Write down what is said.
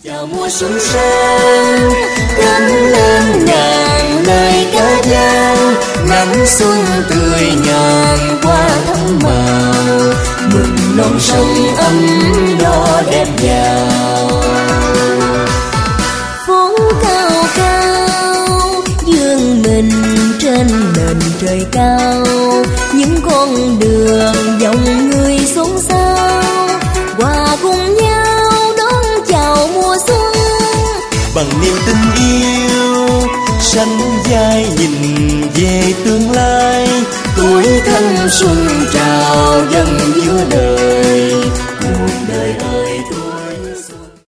Chào mùa xuân sang, cánh lên ngàn lời ca vang, nắng xuân tươi nhàn qua thắm màu, mừng non sông ấm đỏ đẹp vào. Phố cao cao dương mình trên nền trời cao, những con đường dòng người xôn xao, hòa cùng nhau đón chào mùa xuân. Bằng niềm tình yêu sánh vai nhìn về tương lai, tuổi thanh xuân trào dâng giữa đời.